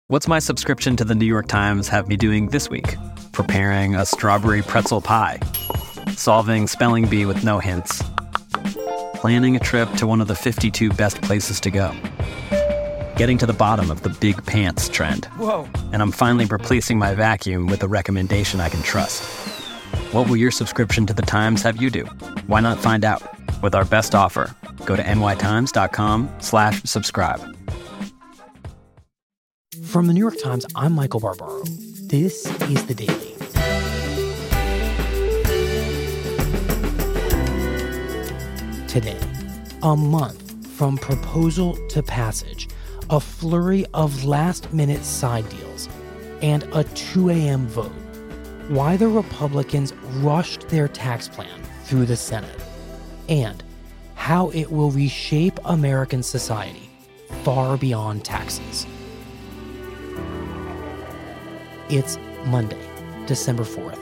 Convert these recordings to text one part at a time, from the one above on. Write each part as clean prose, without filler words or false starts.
What's my subscription to the New York Times have me doing this week? Preparing a strawberry pretzel pie, solving spelling bee with no hints, planning a trip to one of the 52 best places to go, getting to the bottom of the big pants trend. Whoa. And I'm finally replacing my vacuum with a recommendation I can trust. What will your subscription to the Times have you do? Why not find out? With our best offer, go to nytimes.com/subscribe. From the New York Times, I'm Michael Barbaro. This is The Daily. Today, a month from proposal to passage, a flurry of last-minute side deals, and a 2 a.m. vote. Why the Republicans rushed their tax plan through the Senate, and how it will reshape American society far beyond taxes. It's Monday, December 4th.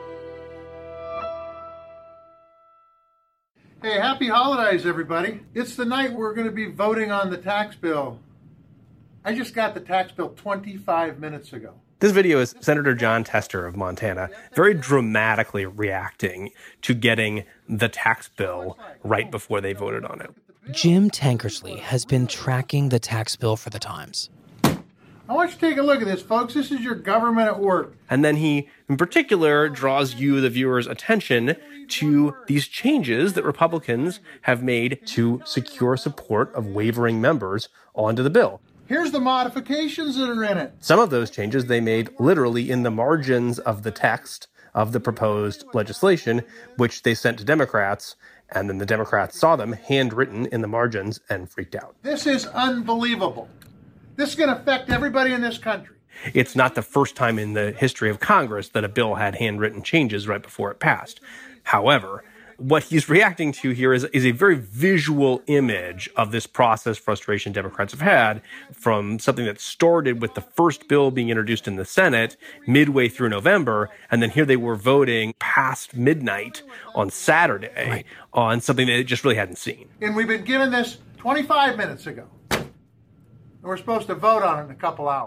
Hey, happy holidays, everybody. It's the night we're going to be voting on the tax bill. I just got the tax bill 25 minutes ago. This video is Senator Jon Tester of Montana very dramatically reacting to getting the tax bill right before they voted on it. Jim Tankersley has been tracking the tax bill for the Times. I want you to take a look at this, folks. This is your government at work. And then he, in particular, draws you, the viewers' attention to these changes that Republicans have made to secure support of wavering members onto the bill. Here's the modifications that are in it. Some of those changes they made literally in the margins of the text of the proposed legislation, which they sent to Democrats, and then the Democrats saw them handwritten in the margins and freaked out. This is unbelievable. This is going to affect everybody in this country. It's not the first time in the history of Congress that a bill had handwritten changes right before it passed. However, what he's reacting to here is a very visual image of this process frustration Democrats have had from something that started with the first bill being introduced in the Senate midway through November, and then here they were voting past midnight on Saturday on something that they just really hadn't seen. And we've been given this 25 minutes ago. And we're supposed to vote on it in a couple hours.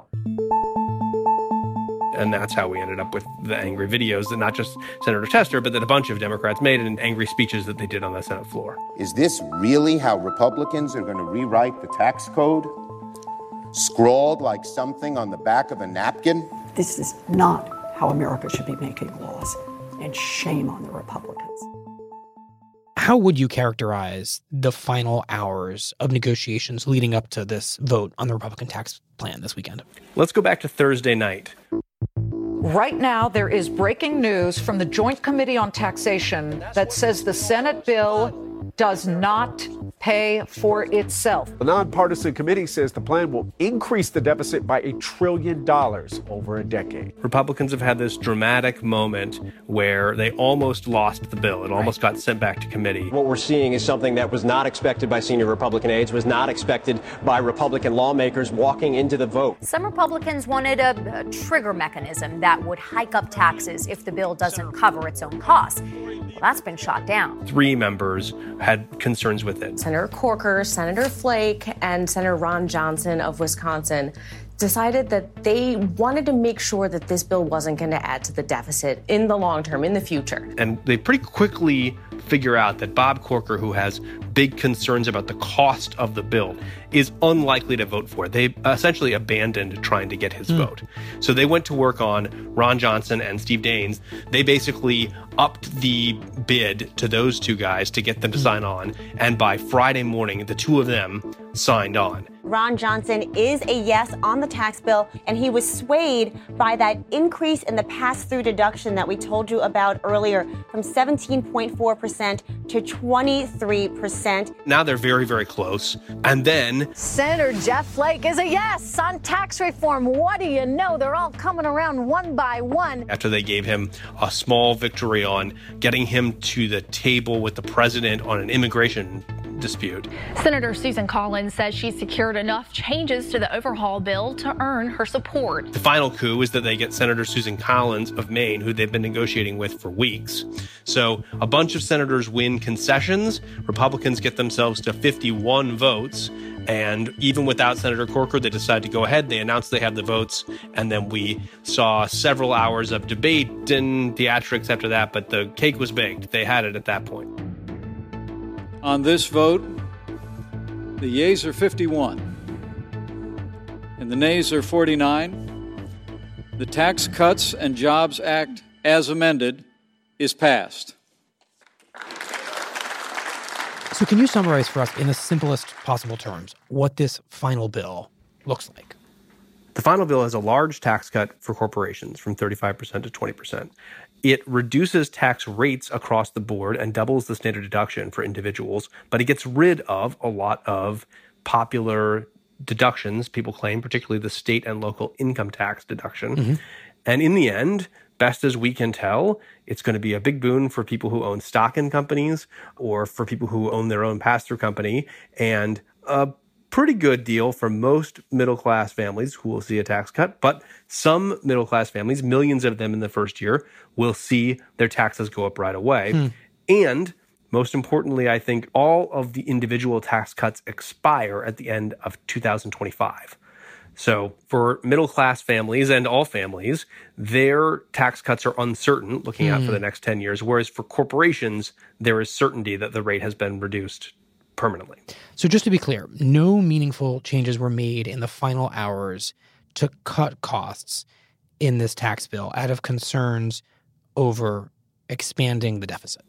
And that's how we ended up with the angry videos that not just Senator Tester, but that a bunch of Democrats made and angry speeches that they did on the Senate floor. Is this really how Republicans are going to rewrite the tax code? Scrawled like something on the back of a napkin? This is not how America should be making laws, and shame on the Republicans. How would you characterize the final hours of negotiations leading up to this vote on the Republican tax plan this weekend? Let's go back to Thursday night. Right now, there is breaking news from the Joint Committee on Taxation that says the Senate bill does not pay for itself. The nonpartisan committee says the plan will increase the deficit by $1 trillion over a decade. Republicans have had this dramatic moment where they almost lost the bill. It almost got sent back to committee. What we're seeing is something that was not expected by senior Republican aides, was not expected by Republican lawmakers walking into the vote. Some Republicans wanted a trigger mechanism that would hike up taxes if the bill doesn't cover its own costs. Well, that's been shot down. 3 members had concerns with it. Senator Corker, Senator Flake, and Senator Ron Johnson of Wisconsin decided that they wanted to make sure that this bill wasn't going to add to the deficit in the long term, in the future. And they pretty quickly figure out that Bob Corker, who has big concerns about the cost of the bill, is unlikely to vote for it. They essentially abandoned trying to get his vote. So they went to work on Ron Johnson and Steve Daines. They basically upped the bid to those 2 guys to get them to sign on. And by Friday morning, the 2 of them signed on. Ron Johnson is a yes on the tax bill, and he was swayed by that increase in the pass-through deduction that we told you about earlier from 17.4% to 23%. Now they're very, very close. And then Senator Jeff Flake is a yes on tax reform. What do you know? They're all coming around one by one. After they gave him a small victory on getting him to the table with the president on an immigration dispute. Senator Susan Collins says she secured enough changes to the overhaul bill to earn her support. The final coup is that they get Senator Susan Collins of Maine, who they've been negotiating with for weeks. So a bunch of senators win concessions. Republicans get themselves to 51 votes. And even without Senator Corker, they decide to go ahead. They announced they had the votes. And then we saw several hours of debate and theatrics after that. But the cake was baked. They had it at that point. On this vote, the yeas are 51 and the nays are 49. The Tax Cuts and Jobs Act, as amended, is passed. So can you summarize for us in the simplest possible terms what this final bill looks like? The final bill has a large tax cut for corporations from 35% to 20%. It reduces tax rates across the board and doubles the standard deduction for individuals, but it gets rid of a lot of popular deductions, people claim, particularly the state and local income tax deduction. Mm-hmm. And in the end, best as we can tell, it's going to be a big boon for people who own stock in companies or for people who own their own pass-through company, and a pretty good deal for most middle-class families who will see a tax cut. But some middle-class families, millions of them in the first year, will see their taxes go up right away. And most importantly, I think all of the individual tax cuts expire at the end of 2025. So for middle-class families and all families, their tax cuts are uncertain looking out for the next 10 years, whereas for corporations, there is certainty that the rate has been reduced permanently. So just to be clear, no meaningful changes were made in the final hours to cut costs in this tax bill out of concerns over expanding the deficit?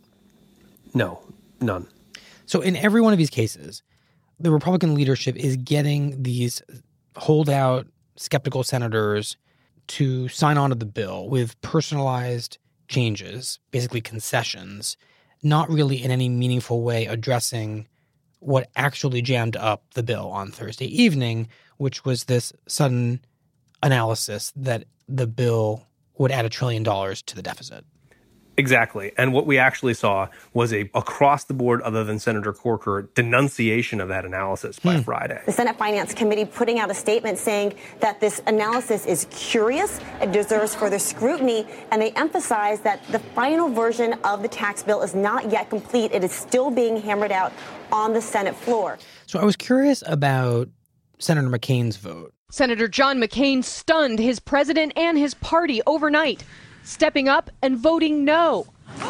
No, none. So in every one of these cases, the Republican leadership is getting these holdout, skeptical senators to sign on to the bill with personalized changes, basically concessions, not really in any meaningful way addressing what actually jammed up the bill on Thursday evening, which was this sudden analysis that the bill would add $1 trillion to the deficit. Exactly. And what we actually saw was a across-the-board, other than Senator Corker, denunciation of that analysis by Friday. The Senate Finance Committee putting out a statement saying that this analysis is curious, it deserves further scrutiny, and they emphasize that the final version of the tax bill is not yet complete. It is still being hammered out on the Senate floor. So I was curious about Senator McCain's vote. Senator John McCain stunned his president and his party overnight, stepping up and voting no.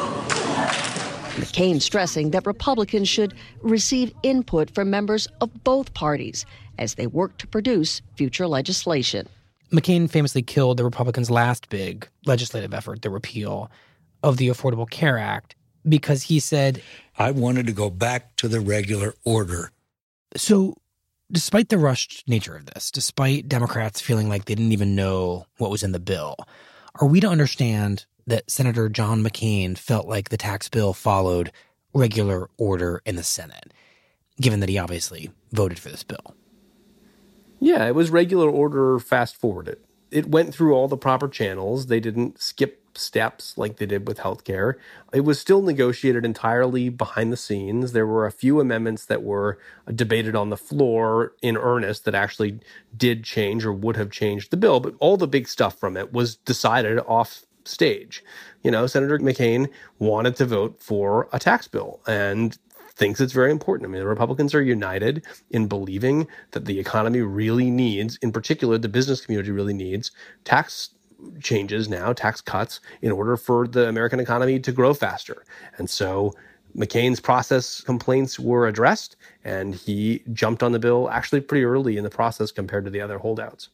McCain stressing that Republicans should receive input from members of both parties as they work to produce future legislation. McCain famously killed the Republicans' last big legislative effort, the repeal of the Affordable Care Act, because he said, I wanted to go back to the regular order. So despite the rushed nature of this, despite Democrats feeling like they didn't even know what was in the bill, are we to understand that Senator John McCain felt like the tax bill followed regular order in the Senate, given that he obviously voted for this bill? Yeah, it was regular order fast-forwarded. It went through all the proper channels. They didn't skip steps like they did with healthcare. It was still negotiated entirely behind the scenes. There were a few amendments that were debated on the floor in earnest that actually did change or would have changed the bill, but all the big stuff from it was decided off stage. You know, Senator McCain wanted to vote for a tax bill and thinks it's very important. I mean, the Republicans are united in believing that the economy really needs, in particular, the business community really needs tax changes now, tax cuts, in order for the American economy to grow faster. And so McCain's process complaints were addressed, and he jumped on the bill actually pretty early in the process compared to the other holdouts.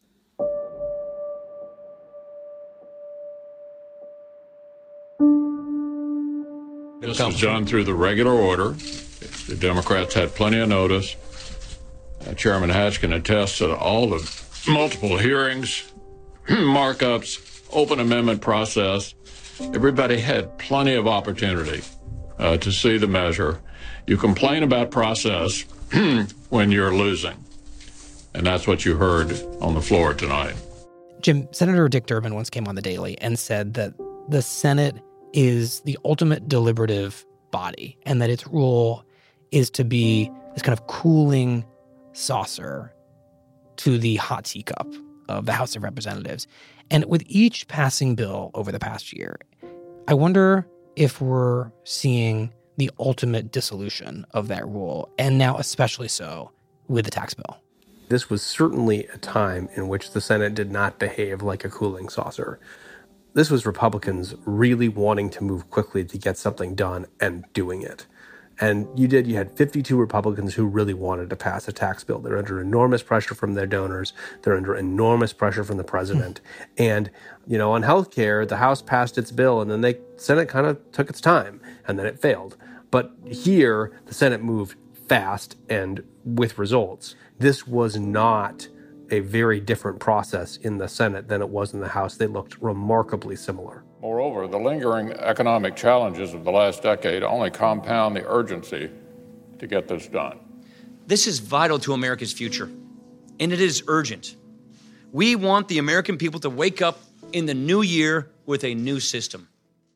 This was done through the regular order. The Democrats had plenty of notice. Chairman Hatch can attest to all the multiple hearings, markups, open amendment process. Everybody had plenty of opportunity to see the measure. You complain about process when you're losing. And that's what you heard on the floor tonight. Jim, Senator Dick Durbin once came on The Daily and said that the Senate is the ultimate deliberative body and that its role is to be this kind of cooling saucer to the hot teacup of the House of Representatives. And with each passing bill over the past year, I wonder if we're seeing the ultimate dissolution of that rule, and now especially so with the tax bill. This was certainly a time in which the Senate did not behave like a cooling saucer. This was Republicans really wanting to move quickly to get something done and doing it. And you had 52 Republicans who really wanted to pass a tax bill. They're under enormous pressure from their donors. They're under enormous pressure from the president. And, on health care, the House passed its bill, and then the Senate kind of took its time, and then it failed. But here, the Senate moved fast and with results. This was not a very different process in the Senate than it was in the House. They looked remarkably similar. Moreover, the lingering economic challenges of the last decade only compound the urgency to get this done. This is vital to America's future, and it is urgent. We want the American people to wake up in the new year with a new system.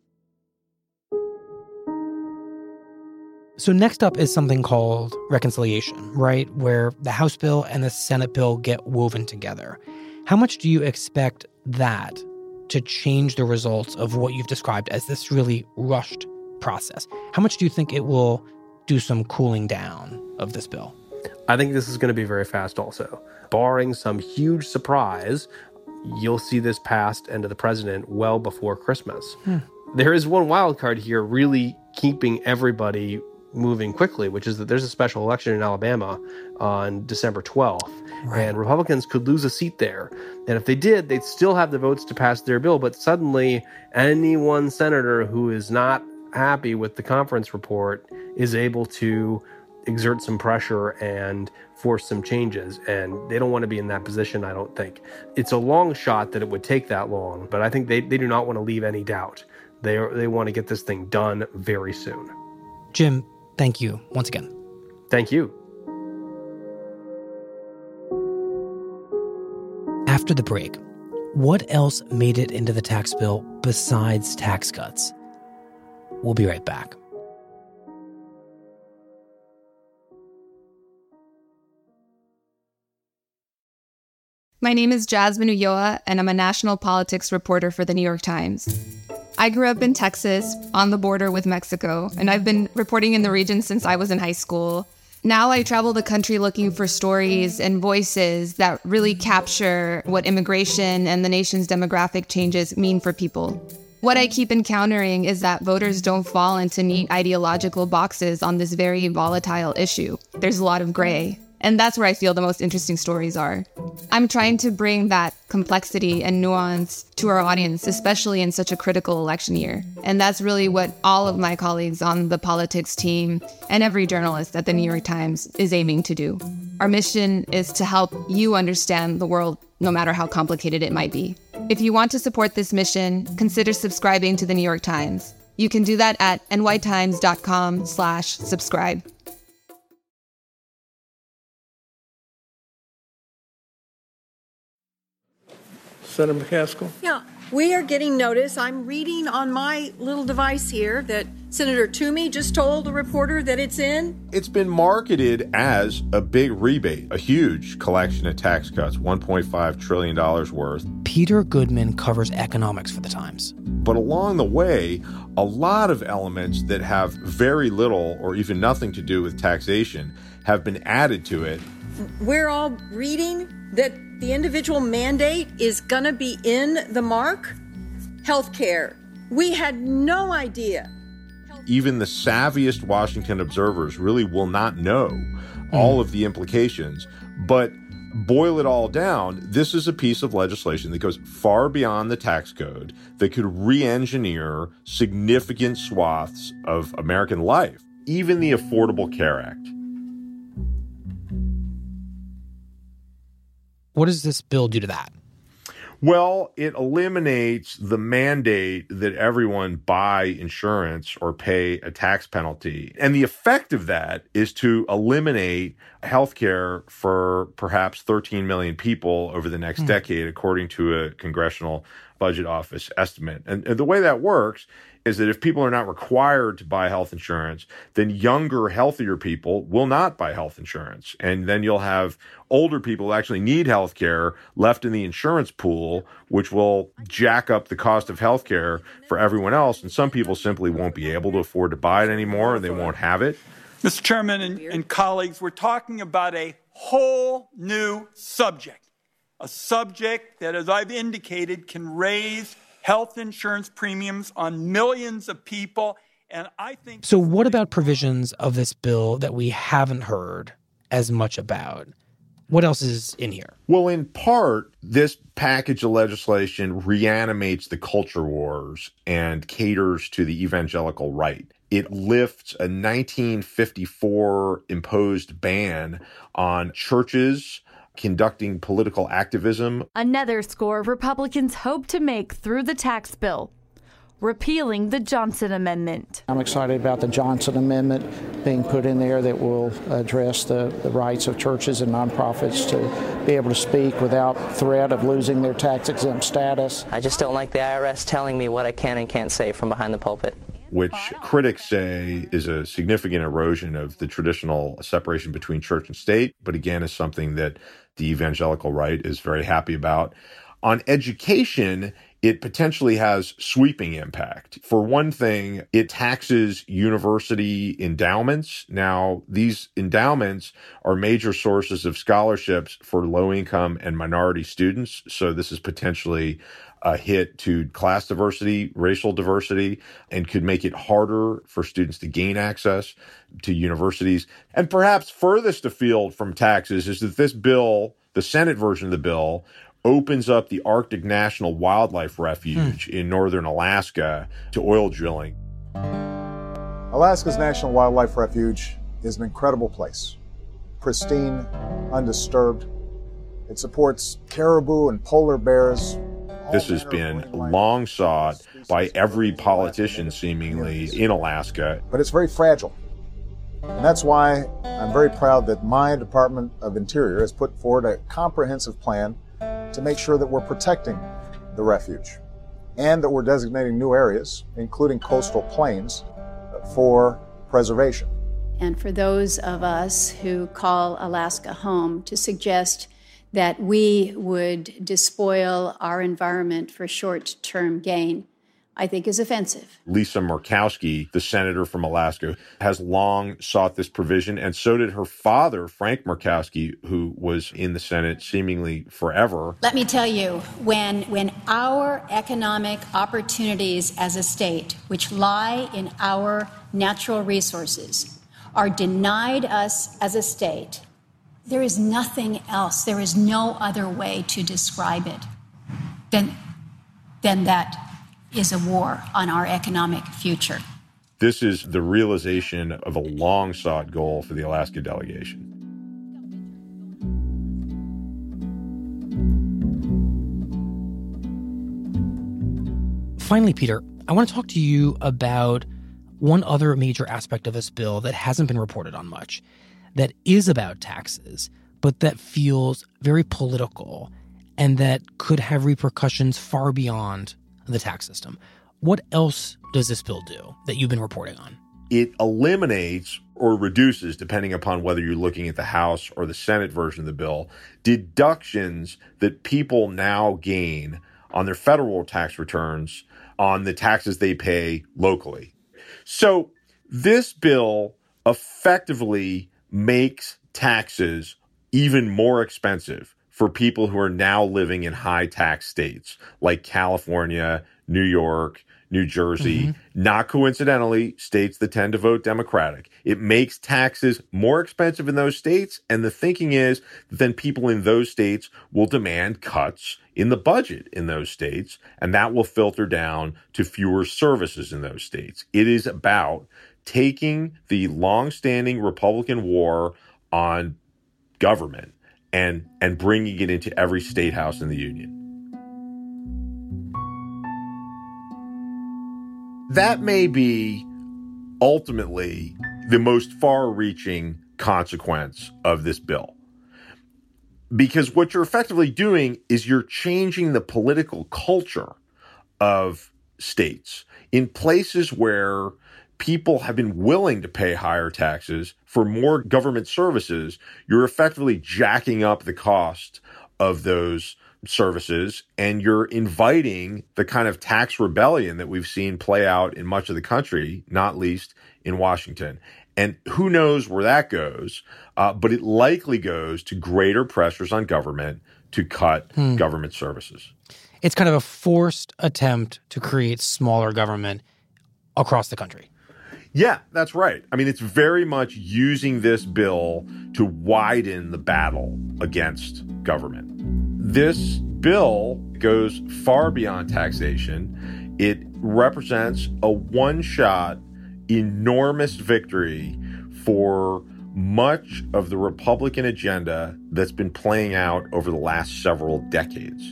So next up is something called reconciliation, right? Where the House bill and the Senate bill get woven together. How much do you expect that to change the results of what you've described as this really rushed process? How much do you think it will do some cooling down of this bill? I think this is going to be very fast also. Barring some huge surprise, you'll see this passed and to the president well before Christmas. There is one wild card here really keeping everybody moving quickly, which is that there's a special election in Alabama on December 12th. Right. And Republicans could lose a seat there. And if they did, they'd still have the votes to pass their bill. But suddenly, any one senator who is not happy with the conference report is able to exert some pressure and force some changes. And they don't want to be in that position, I don't think. It's a long shot that it would take that long, but I think they do not want to leave any doubt. They want to get this thing done very soon. Jim, thank you once again. Thank you. After the break, what else made it into the tax bill besides tax cuts? We'll be right back. My name is Jasmine Ulloa, and I'm a national politics reporter for the New York Times. I grew up in Texas, on the border with Mexico, and I've been reporting in the region since I was in high school. Now I travel the country looking for stories and voices that really capture what immigration and the nation's demographic changes mean for people. What I keep encountering is that voters don't fall into neat ideological boxes on this very volatile issue. There's a lot of gray. And that's where I feel the most interesting stories are. I'm trying to bring that complexity and nuance to our audience, especially in such a critical election year. And that's really what all of my colleagues on the politics team and every journalist at the New York Times is aiming to do. Our mission is to help you understand the world, no matter how complicated it might be. If you want to support this mission, consider subscribing to the New York Times. You can do that at nytimes.com/subscribe. Senator McCaskill? Yeah, we are getting notice. I'm reading on my little device here that Senator Toomey just told the reporter that it's in. It's been marketed as a big rebate, a huge collection of tax cuts, $1.5 trillion worth. Peter Goodman covers economics for the Times. But along the way, a lot of elements that have very little or even nothing to do with taxation have been added to it. We're all reading that the individual mandate is going to be in the mark. Healthcare. We had no idea. Even the savviest Washington observers really will not know all of the implications. But boil it all down, this is a piece of legislation that goes far beyond the tax code that could re-engineer significant swaths of American life, even the Affordable Care Act. What does this bill do to that? Well, it eliminates the mandate that everyone buy insurance or pay a tax penalty. And the effect of that is to eliminate health care for perhaps 13 million people over the next decade, according to a Congressional Budget Office estimate. And the way that works is that if people are not required to buy health insurance, then younger, healthier people will not buy health insurance. And then you'll have older people who actually need health care left in the insurance pool, which will jack up the cost of health care for everyone else. And some people simply won't be able to afford to buy it anymore, and they won't have it. Mr. Chairman and colleagues, we're talking about a whole new subject, a subject that, as I've indicated, can raise health insurance premiums on millions of people. And I think. So what about provisions of this bill that we haven't heard as much about? What else is in here? Well, in part, this package of legislation reanimates the culture wars and caters to the evangelical right. It lifts a 1954 imposed ban on churches conducting political activism. Another score Republicans hope to make through the tax bill, repealing the Johnson Amendment. I'm excited about the Johnson Amendment being put in there that will address the rights of churches and nonprofits to be able to speak without threat of losing their tax-exempt status. I just don't like the IRS telling me what I can and can't say from behind the pulpit, which critics say is a significant erosion of the traditional separation between church and state, but again is something that the evangelical right is very happy about. On education, it potentially has sweeping impact. For one thing, it taxes university endowments. Now, these endowments are major sources of scholarships for low-income and minority students, so this is potentially a hit to class diversity, racial diversity, and could make it harder for students to gain access to universities. And perhaps furthest afield from taxes is that this bill, the Senate version of the bill, opens up the Arctic National Wildlife Refuge in northern Alaska to oil drilling. Alaska's National Wildlife Refuge is an incredible place, pristine, undisturbed. It supports caribou and polar bears. This has been long sought by every politician, seemingly, in Alaska. But it's very fragile. And that's why I'm very proud that my Department of Interior has put forward a comprehensive plan to make sure that we're protecting the refuge and that we're designating new areas, including coastal plains, for preservation. And for those of us who call Alaska home, to suggest that we would despoil our environment for short-term gain, I think is offensive. Lisa Murkowski, the senator from Alaska, has long sought this provision, and so did her father, Frank Murkowski, who was in the Senate seemingly forever. Let me tell you, when our economic opportunities as a state, which lie in our natural resources, are denied us as a state, there is nothing else, there is no other way to describe it than that is a war on our economic future. This is the realization of a long-sought goal for the Alaska delegation. Finally, Peter, I want to talk to you about one other major aspect of this bill that hasn't been reported on much, that is about taxes, but that feels very political and that could have repercussions far beyond the tax system. What else does this bill do that you've been reporting on? It eliminates or reduces, depending upon whether you're looking at the House or the Senate version of the bill, deductions that people now gain on their federal tax returns on the taxes they pay locally. So this bill effectively makes taxes even more expensive for people who are now living in high tax states like California, New York, New Jersey, not coincidentally, states that tend to vote Democratic. It makes taxes more expensive in those states, and the thinking is that then people in those states will demand cuts in the budget in those states, and that will filter down to fewer services in those states. It is about taking the longstanding Republican war on government and bringing it into every state house in the union. That may be ultimately the most far-reaching consequence of this bill. Because what you're effectively doing is you're changing the political culture of states in places where people have been willing to pay higher taxes for more government services. You're effectively jacking up the cost of those services, and you're inviting the kind of tax rebellion that we've seen play out in much of the country, not least in Washington. And who knows where that goes, but it likely goes to greater pressures on government to cut government services. It's kind of a forced attempt to create smaller government across the country. Yeah, that's right. I mean, it's very much using this bill to widen the battle against government. This bill goes far beyond taxation. It represents a one-shot, enormous victory for much of the Republican agenda that's been playing out over the last several decades.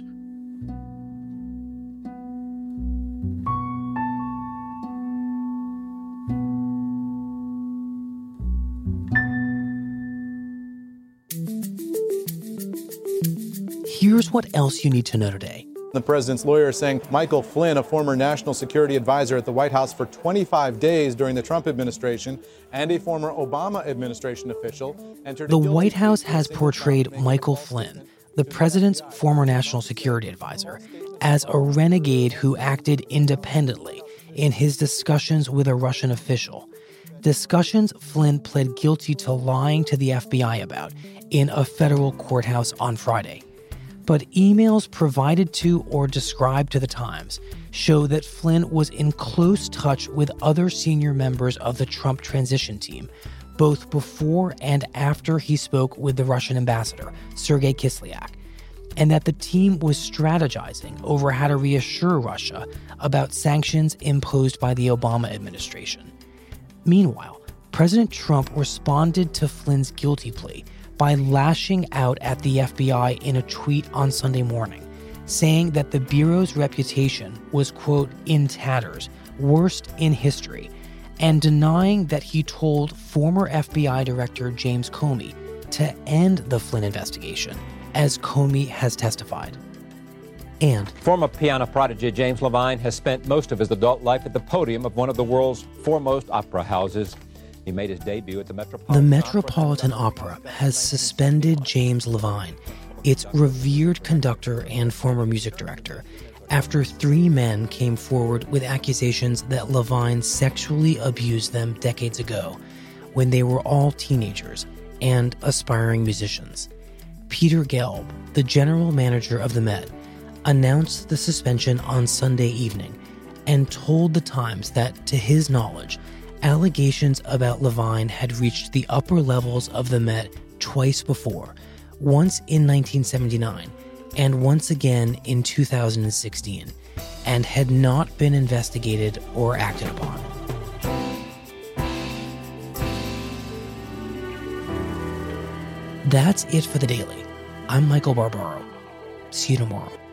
Here's what else you need to know today. The president's lawyer is saying Michael Flynn, a former national security advisor at the White House for 25 days during the Trump administration and a former Obama administration official, entered the White House has portrayed Michael Flynn, the president's former national security advisor, as a renegade who acted independently in his discussions with a Russian official. Discussions Flynn pled guilty to lying to the FBI about in a federal courthouse on Friday. But emails provided to or described to the Times show that Flynn was in close touch with other senior members of the Trump transition team, both before and after he spoke with the Russian ambassador, Sergei Kislyak, and that the team was strategizing over how to reassure Russia about sanctions imposed by the Obama administration. Meanwhile, President Trump responded to Flynn's guilty plea by lashing out at the FBI in a tweet on Sunday morning, saying that the Bureau's reputation was, quote, in tatters, worst in history, and denying that he told former FBI Director James Comey to end the Flynn investigation, as Comey has testified. And former piano prodigy James Levine has spent most of his adult life at the podium of one of the world's foremost opera houses. He made his debut at the Metropolitan Opera has suspended James Levine, its revered conductor and former music director, after 3 men came forward with accusations that Levine sexually abused them decades ago, when they were all teenagers and aspiring musicians. Peter Gelb, the general manager of the Met, announced the suspension on Sunday evening and told the Times that, to his knowledge, allegations about Levine had reached the upper levels of the Met twice before, once in 1979 and once again in 2016, and had not been investigated or acted upon. That's it for The Daily. I'm Michael Barbaro. See you tomorrow.